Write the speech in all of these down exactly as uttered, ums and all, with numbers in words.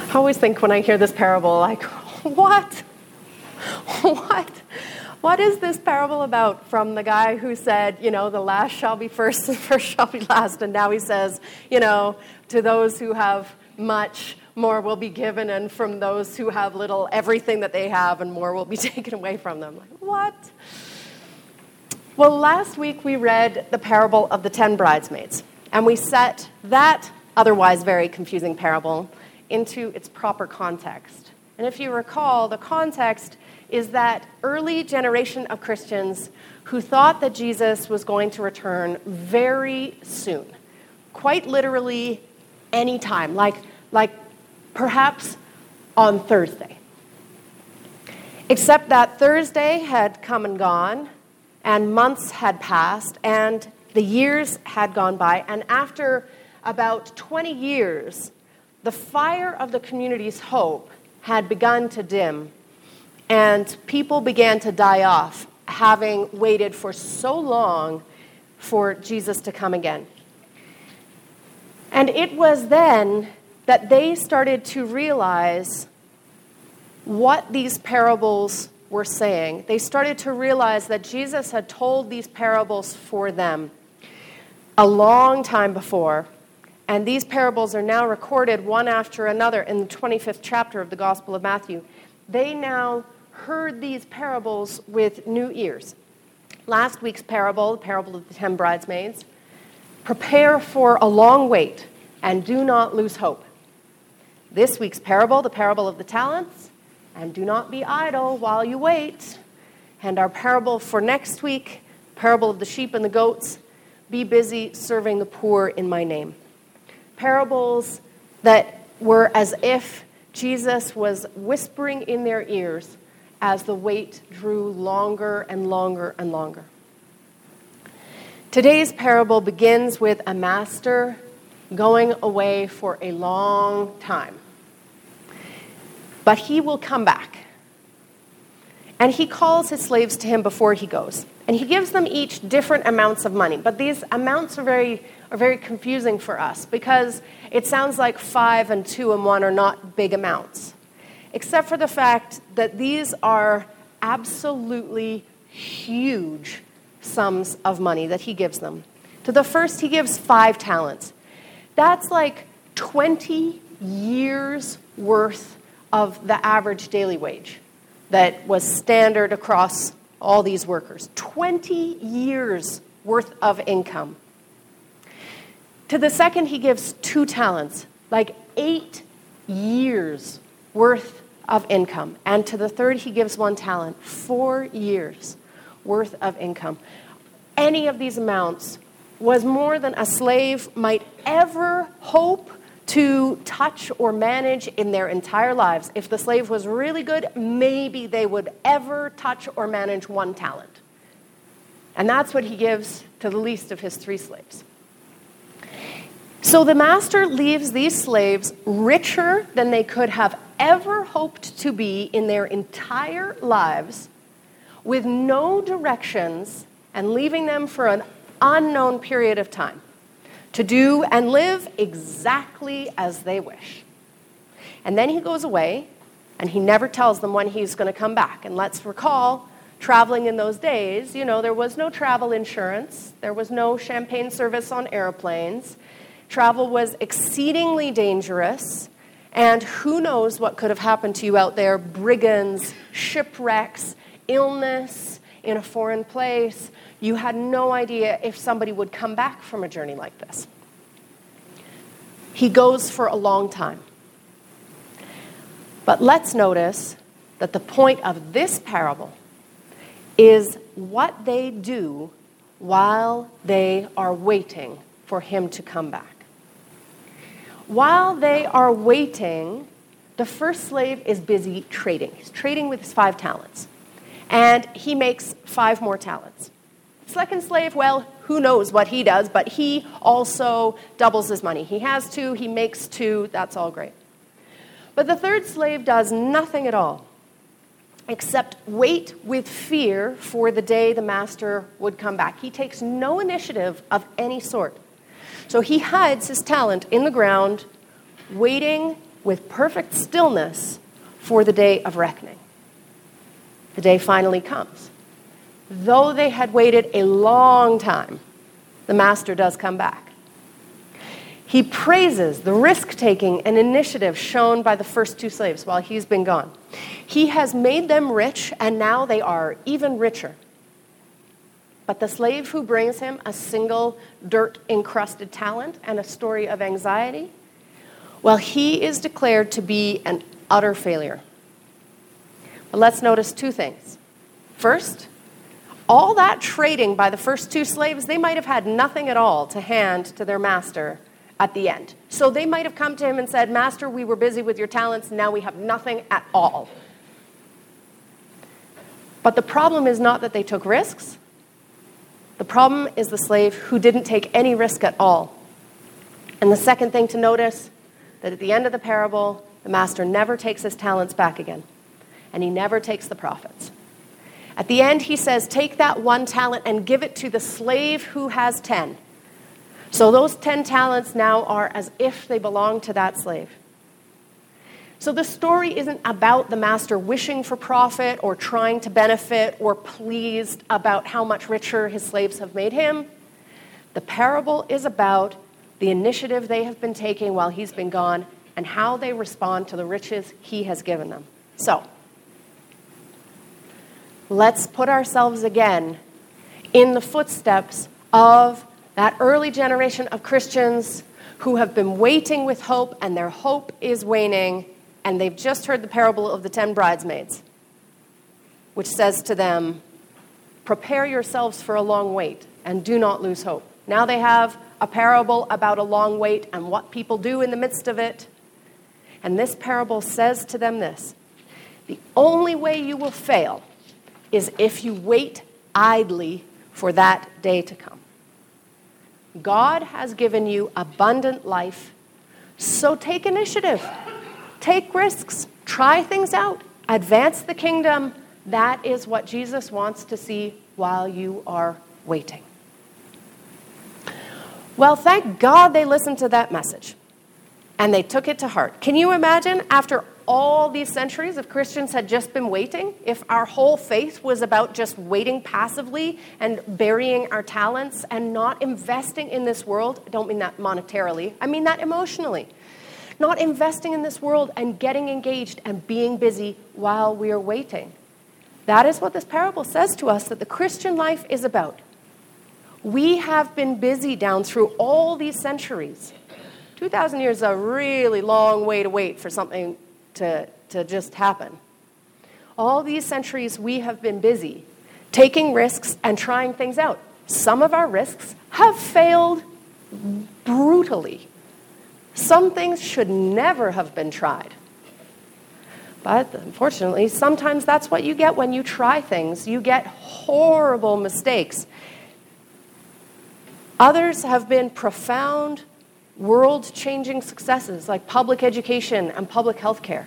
I always think when I hear this parable, like, what? What? What is this parable about from the guy who said, you know, the last shall be first, the first shall be last, and now he says, you know, to those who have much, more will be given, and from those who have little, everything that they have and more will be taken away from them. Like, what? Well, last week we read the parable of the ten bridesmaids, and we set that otherwise very confusing parable into its proper context. And if you recall, the context is that early generation of Christians who thought that Jesus was going to return very soon, quite literally any time, like, like perhaps on Thursday. Except that Thursday had come and gone, and months had passed, and the years had gone by, and after about twenty years, the fire of the community's hope had begun to dim, and people began to die off, having waited for so long for Jesus to come again. And it was then that they started to realize what these parables were saying. They started to realize that Jesus had told these parables for them a long time before, and these parables are now recorded one after another in the twenty-fifth chapter of the Gospel of Matthew. They now heard these parables with new ears. Last week's parable, the parable of the ten bridesmaids, prepare for a long wait and do not lose hope. This week's parable, the parable of the talents, and do not be idle while you wait. And our parable for next week, parable of the sheep and the goats, be busy serving the poor in my name. Parables that were as if Jesus was whispering in their ears as the wait drew longer and longer and longer. Today's parable begins with a master going away for a long time. But he will come back. And he calls his slaves to him before he goes. And he gives them each different amounts of money. But these amounts are very, are very confusing for us because it sounds like five and two and one are not big amounts. Except for the fact that these are absolutely huge sums of money that he gives them. To the first, he gives five talents. That's like twenty years worth of the average daily wage that was standard across all these workers. twenty years worth of income. To the second, he gives two talents, like eight years worth of income. And to the third, he gives one talent, four years worth of income. Any of these amounts was more than a slave might ever hope to touch or manage in their entire lives. If the slave was really good, maybe they would ever touch or manage one talent. And that's what he gives to the least of his three slaves. So the master leaves these slaves richer than they could have ever hoped to be in their entire lives, with no directions, and leaving them for an unknown period of time to do and live exactly as they wish. And then he goes away, and he never tells them when he's going to come back. And let's recall, traveling in those days, you know, there was no travel insurance. There was no champagne service on airplanes. Travel was exceedingly dangerous. And who knows what could have happened to you out there? Brigands, shipwrecks, illness in a foreign place. You had no idea if somebody would come back from a journey like this. He goes for a long time. But let's notice that the point of this parable is what they do while they are waiting for him to come back. While they are waiting, the first slave is busy trading. He's trading with his five talents. And he makes five more talents. Second slave, well, who knows what he does, but he also doubles his money. He has two, he makes two, that's all great. But the third slave does nothing at all, except wait with fear for the day the master would come back. He takes no initiative of any sort. So he hides his talent in the ground, waiting with perfect stillness for the day of reckoning. The day finally comes. Though they had waited a long time, the master does come back. He praises the risk-taking and initiative shown by the first two slaves while he's been gone. He has made them rich, and now they are even richer. But the slave who brings him a single dirt-encrusted talent and a story of anxiety, well, he is declared to be an utter failure. But let's notice two things. First, all that trading by the first two slaves, they might have had nothing at all to hand to their master at the end. So they might have come to him and said, "Master, we were busy with your talents, now we have nothing at all." But the problem is not that they took risks. The problem is the slave who didn't take any risk at all. And the second thing to notice, that at the end of the parable, the master never takes his talents back again. And he never takes the profits. At the end, he says, take that one talent and give it to the slave who has ten. So those ten talents now are as if they belong to that slave. So the story isn't about the master wishing for profit or trying to benefit or pleased about how much richer his slaves have made him. The parable is about the initiative they have been taking while he's been gone and how they respond to the riches he has given them. So, let's put ourselves again in the footsteps of that early generation of Christians who have been waiting with hope, and their hope is waning, and they've just heard the parable of the ten bridesmaids, which says to them, prepare yourselves for a long wait, and do not lose hope. Now they have a parable about a long wait and what people do in the midst of it. And this parable says to them this: the only way you will fail is if you wait idly for that day to come. God has given you abundant life, so take initiative. Take risks. Try things out. Advance the kingdom. That is what Jesus wants to see while you are waiting. Well, thank God they listened to that message, and they took it to heart. Can you imagine, after all these centuries of Christians had just been waiting, if our whole faith was about just waiting passively and burying our talents and not investing in this world? I don't mean that monetarily. I mean that emotionally. Not investing in this world and getting engaged and being busy while we are waiting. That is what this parable says to us that the Christian life is about. We have been busy down through all these centuries. two thousand years is a really long way to wait for something to, to just happen. All these centuries we have been busy taking risks and trying things out. Some of our risks have failed brutally. Some things should never have been tried. But unfortunately, sometimes that's what you get when you try things. You get horrible mistakes. Others have been profound, world-changing successes like public education and public health care.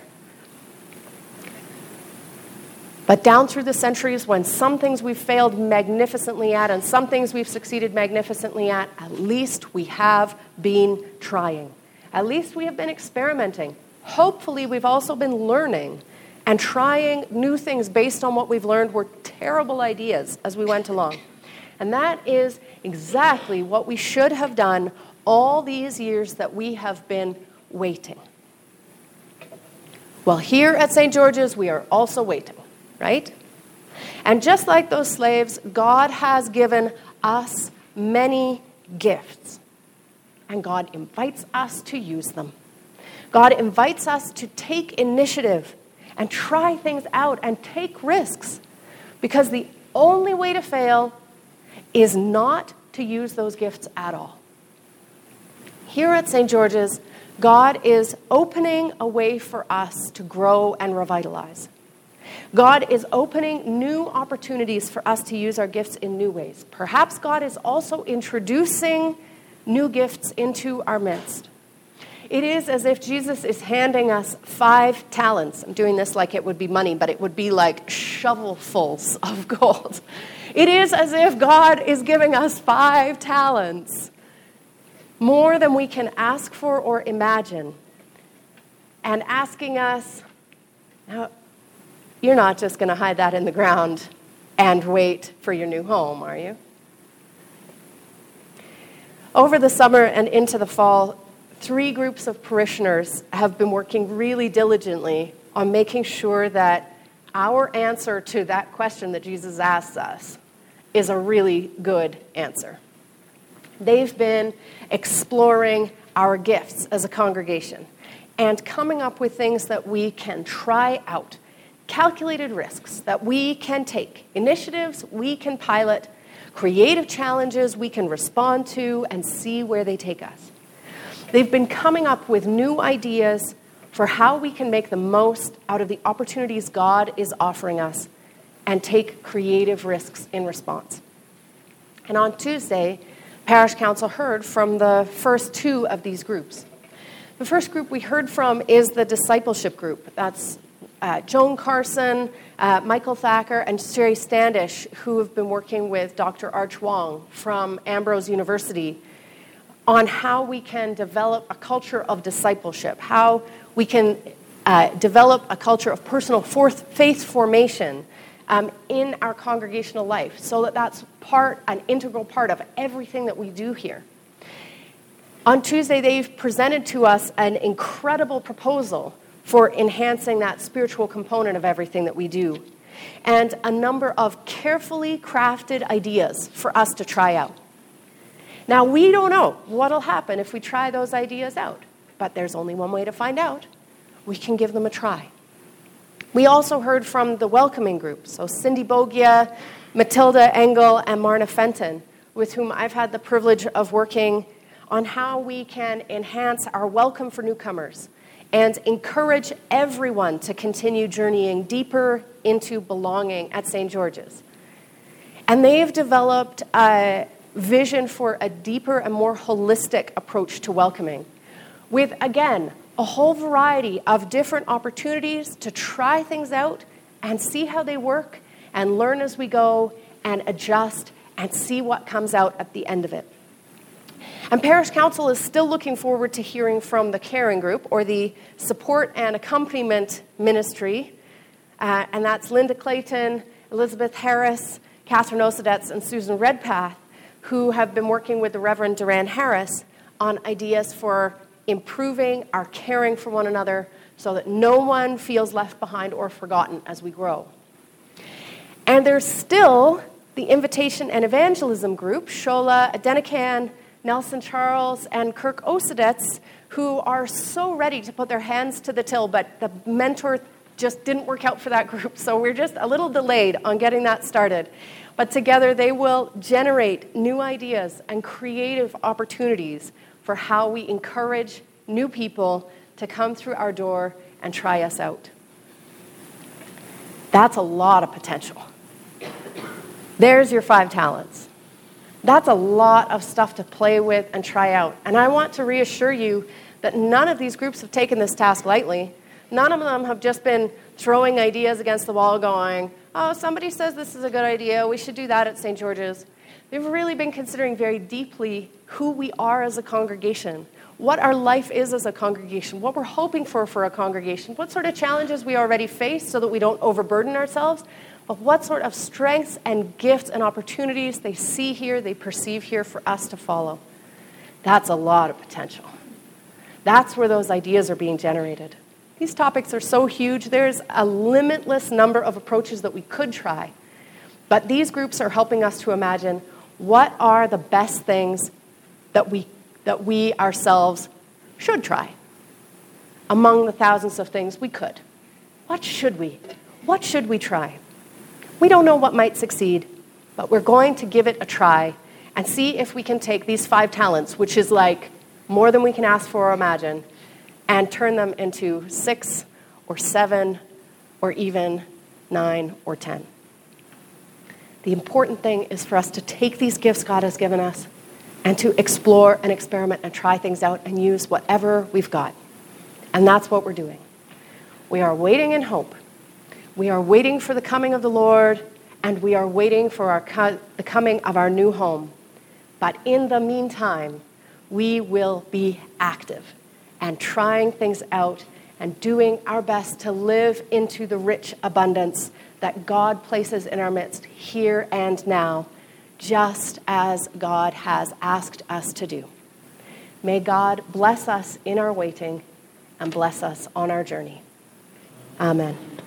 But down through the centuries, when some things we've failed magnificently at and some things we've succeeded magnificently at, at least we have been trying. At least we have been experimenting. Hopefully, we've also been learning and trying new things based on what we've learned were terrible ideas as we went along. And that is exactly what we should have done all these years that we have been waiting. Well, here at Saint George's, we are also waiting, right? And just like those slaves, God has given us many gifts. And God invites us to use them. God invites us to take initiative and try things out and take risks. Because the only way to fail is not to use those gifts at all. Here at Saint George's, God is opening a way for us to grow and revitalize. God is opening new opportunities for us to use our gifts in new ways. Perhaps God is also introducing new gifts into our midst. It is as if Jesus is handing us five talents. I'm doing this like it would be money, but it would be like shovelfuls of gold. It is as if God is giving us five talents, more than we can ask for or imagine. and asking us, now, you're not just going to hide that in the ground and wait for your new home, are you? Over the summer and into the fall, three groups of parishioners have been working really diligently on making sure that our answer to that question that Jesus asks us is a really good answer. They've been exploring our gifts as a congregation and coming up with things that we can try out, calculated risks that we can take, initiatives we can pilot, creative challenges we can respond to and see where they take us. They've been coming up with new ideas for how we can make the most out of the opportunities God is offering us and take creative risks in response. And on Tuesday, Parish Council heard from the first two of these groups. The first group we heard from is the discipleship group. That's uh, Joan Carson, uh, Michael Thacker, and Sherry Standish, who have been working with Doctor Arch Wong from Ambrose University on how we can develop a culture of discipleship, how we can uh, develop a culture of personal forth, faith formation um, in our congregational life, so that that's part, an integral part of everything that we do here. On Tuesday, they've presented to us an incredible proposal for enhancing that spiritual component of everything that we do, and a number of carefully crafted ideas for us to try out. Now, we don't know what'll happen if we try those ideas out, but there's only one way to find out. We can give them a try. We also heard from the welcoming group, so Cindy Bogia, Matilda Engel, and Marna Fenton, with whom I've had the privilege of working on how we can enhance our welcome for newcomers and encourage everyone to continue journeying deeper into belonging at Saint George's. And they've developed a vision for a deeper and more holistic approach to welcoming, with, again, a whole variety of different opportunities to try things out and see how they work and learn as we go and adjust and see what comes out at the end of it. And Parish Council is still looking forward to hearing from the caring group, or the support and accompaniment ministry, uh, and that's Linda Clayton, Elizabeth Harris, Catherine Osadets, and Susan Redpath, who have been working with the Reverend Duran Harris on ideas for improving our caring for one another so that no one feels left behind or forgotten as we grow. And there's still the Invitation and Evangelism group, Shola Adenican, Nelson Charles, and Kirk Osadets, who are so ready to put their hands to the till, but the mentor just didn't work out for that group, so we're just a little delayed on getting that started. But together they will generate new ideas and creative opportunities for how we encourage new people to come through our door and try us out. That's a lot of potential. There's your five talents. That's a lot of stuff to play with and try out. And I want to reassure you that none of these groups have taken this task lightly. None of them have just been throwing ideas against the wall going, oh, somebody says this is a good idea, we should do that at Saint George's. They've really been considering very deeply who we are as a congregation, what our life is as a congregation, what we're hoping for for a congregation, what sort of challenges we already face so that we don't overburden ourselves, but what sort of strengths and gifts and opportunities they see here, they perceive here for us to follow. That's a lot of potential. That's where those ideas are being generated. These topics are so huge, there's a limitless number of approaches that we could try. But these groups are helping us to imagine what are the best things that we, that we ourselves should try among the thousands of things we could. What should we? What should we try? We don't know what might succeed, but we're going to give it a try and see if we can take these five talents, which is like more than we can ask for or imagine, and turn them into six or seven or even nine or ten. The important thing is for us to take these gifts God has given us and to explore and experiment and try things out and use whatever we've got. And that's what we're doing. We are waiting in hope. We are waiting for the coming of the Lord, and we are waiting for our co- the coming of our new home. But in the meantime, we will be active and trying things out and doing our best to live into the rich abundance that God places in our midst here and now, just as God has asked us to do. May God bless us in our waiting and bless us on our journey. Amen.